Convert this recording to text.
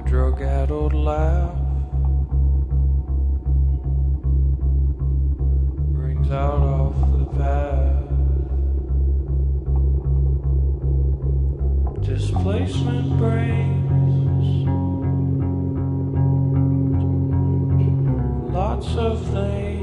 drug-addled laugh rings out off the path. Displacement brings lots of things.